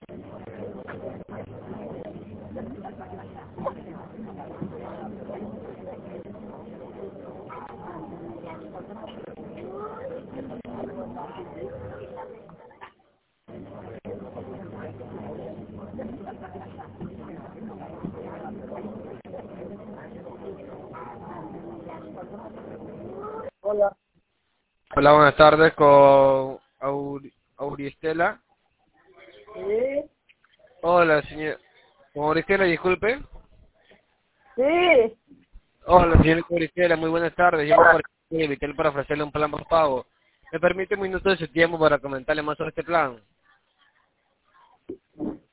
Hola. Hola, buenas tardes con Auristela. Sí. Hola, señor. Con Auristela, disculpe. Sí. Hola, señor Auristela, muy buenas tardes. Llamo por Vitel para ofrecerle un plan por pago. ¿Me permite un minuto de su tiempo para comentarle más sobre este plan?